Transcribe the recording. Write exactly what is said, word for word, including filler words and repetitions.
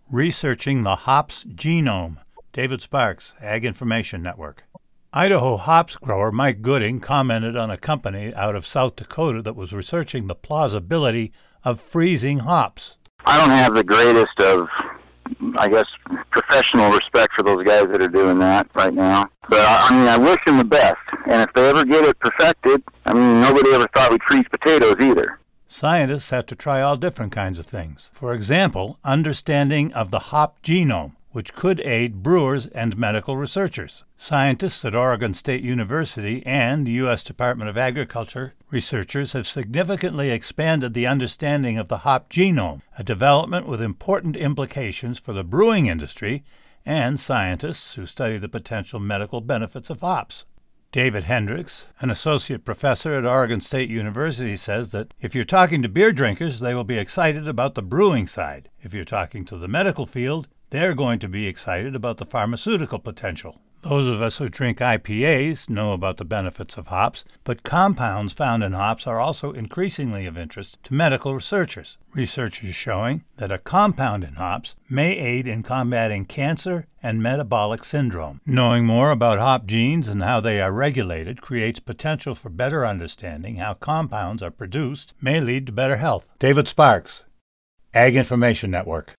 Researching the Hops Genome. David Sparks, Ag Information Network. Idaho hops grower Mike Gooding commented on a company out of South Dakota that was researching the plausibility of freezing hops. I don't have the greatest of, I guess, professional respect for those guys that are doing that right now. But, I mean, I wish them the best. And if they ever get it perfected, I mean, nobody ever thought we'd freeze potatoes either. Scientists have to try all different kinds of things. For example, understanding of the hop genome, which could aid brewers and medical researchers. Scientists at Oregon State University and the U S Department of Agriculture researchers have significantly expanded the understanding of the hop genome, a development with important implications for the brewing industry and scientists who study the potential medical benefits of hops. David Hendricks, an associate professor at Oregon State University, says that if you're talking to beer drinkers, they will be excited about the brewing side. If you're talking to the medical field, they're going to be excited about the pharmaceutical potential. Those of us who drink I P As know about the benefits of hops, but compounds found in hops are also increasingly of interest to medical researchers. Research is showing that a compound in hops may aid in combating cancer and metabolic syndrome. Knowing more about hop genes and how they are regulated creates potential for better understanding how compounds are produced may lead to better health. David Sparks, Ag Information Network.